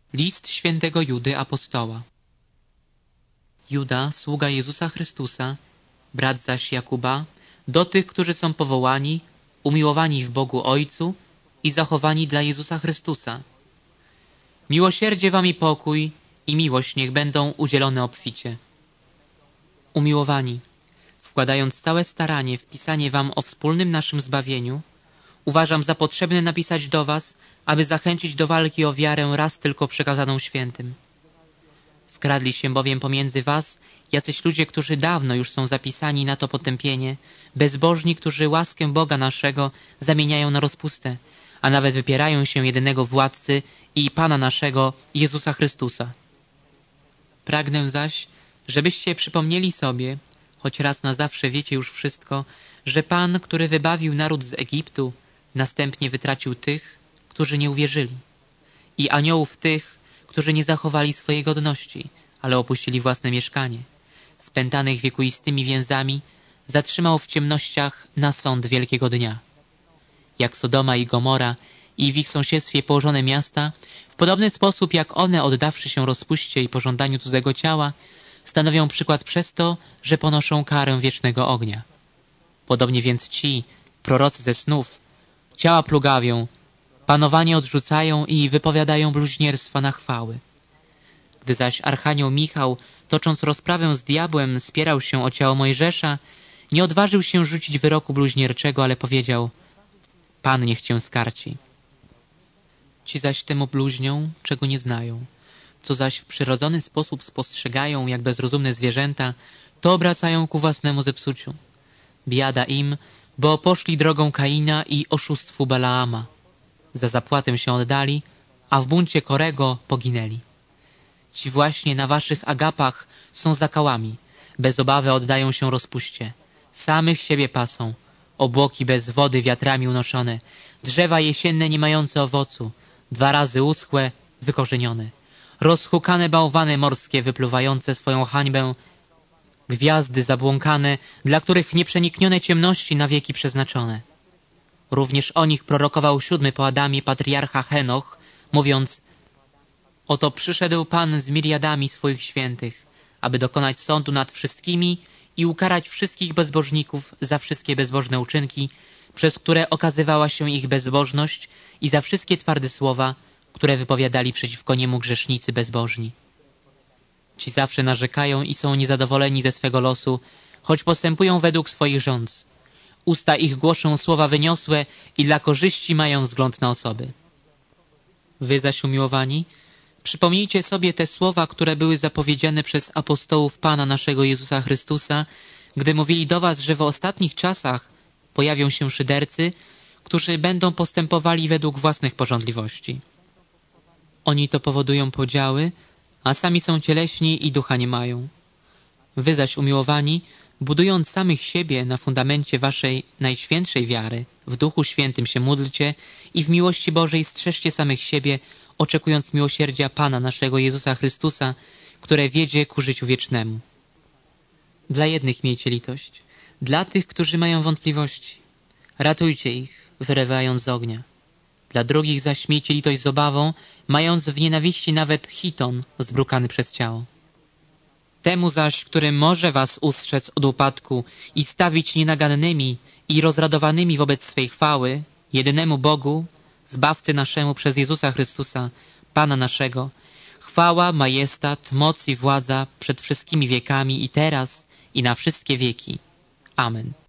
List świętego Judy apostoła. Juda, sługa Jezusa Chrystusa, brat zaś Jakuba, do tych, którzy są powołani, umiłowani w Bogu Ojcu i zachowani dla Jezusa Chrystusa. Miłosierdzie wam i pokój i miłość niech będą udzielone obficie. Umiłowani, wkładając całe staranie w pisanie wam o wspólnym naszym zbawieniu, uważam za potrzebne napisać do was, aby zachęcić do walki o wiarę raz tylko przekazaną świętym. Wkradli się bowiem pomiędzy was jacyś ludzie, którzy dawno już są zapisani na to potępienie, bezbożni, którzy łaskę Boga naszego zamieniają na rozpustę, a nawet wypierają się jedynego władcy i Pana naszego, Jezusa Chrystusa. Pragnę zaś, żebyście przypomnieli sobie, choć raz na zawsze wiecie już wszystko, że Pan, który wybawił naród z Egiptu, następnie wytracił tych, którzy nie uwierzyli, i aniołów tych, którzy nie zachowali swojej godności, ale opuścili własne mieszkanie. Spętanych wiekuistymi więzami zatrzymał w ciemnościach na sąd wielkiego dnia. Jak Sodoma i Gomora i w ich sąsiedztwie położone miasta, w podobny sposób jak one, oddawszy się rozpuście i pożądaniu cudzego ciała, stanowią przykład przez to, że ponoszą karę wiecznego ognia. Podobnie więc ci, prorocy ze snów, ciała plugawią, panowanie odrzucają i wypowiadają bluźnierstwa na chwały. Gdy zaś archanioł Michał, tocząc rozprawę z diabłem, spierał się o ciało Mojżesza, nie odważył się rzucić wyroku bluźnierczego, ale powiedział: Pan niech cię skarci. Ci zaś temu bluźnią, czego nie znają, co zaś w przyrodzony sposób spostrzegają jak bezrozumne zwierzęta, to obracają ku własnemu zepsuciu. Biada im, bo poszli drogą Kaina i oszustwu Balaama. Za zapłatę się oddali, a w buncie Korego poginęli. Ci właśnie na waszych agapach są zakałami, bez obawy oddają się rozpuście. Samych siebie pasą, obłoki bez wody wiatrami unoszone, drzewa jesienne nie mające owocu, 2 razy uschłe, wykorzenione, rozhukane bałwany morskie wypluwające swoją hańbę, gwiazdy zabłąkane, dla których nieprzeniknione ciemności na wieki przeznaczone. Również o nich prorokował 7 po Adamie patriarcha Henoch, mówiąc: Oto przyszedł Pan z miriadami swoich świętych, aby dokonać sądu nad wszystkimi i ukarać wszystkich bezbożników za wszystkie bezbożne uczynki, przez które okazywała się ich bezbożność, i za wszystkie twarde słowa, które wypowiadali przeciwko niemu grzesznicy bezbożni. Ci zawsze narzekają i są niezadowoleni ze swego losu, choć postępują według swoich rządz. Usta ich głoszą słowa wyniosłe i dla korzyści mają wzgląd na osoby. Wy zaś, umiłowani, przypomnijcie sobie te słowa, które były zapowiedziane przez apostołów Pana naszego Jezusa Chrystusa, gdy mówili do was, że w ostatnich czasach pojawią się szydercy, którzy będą postępowali według własnych pożądliwości. Oni to powodują podziały, a sami są cieleśni i ducha nie mają. Wy zaś, umiłowani, budując samych siebie na fundamencie waszej najświętszej wiary, w Duchu Świętym się módlcie i w miłości Bożej strzeżcie samych siebie, oczekując miłosierdzia Pana naszego Jezusa Chrystusa, które wiedzie ku życiu wiecznemu. Dla jednych miejcie litość, dla tych, którzy mają wątpliwości. Ratujcie ich, wyrywając z ognia. Dla drugich zaś miejcie litość z obawą, mając w nienawiści nawet chiton zbrukany przez ciało. Temu zaś, który może was ustrzec od upadku i stawić nienagannymi i rozradowanymi wobec swej chwały, jedynemu Bogu, Zbawcy naszemu przez Jezusa Chrystusa, Pana naszego, chwała, majestat, moc i władza przed wszystkimi wiekami i teraz, i na wszystkie wieki. Amen.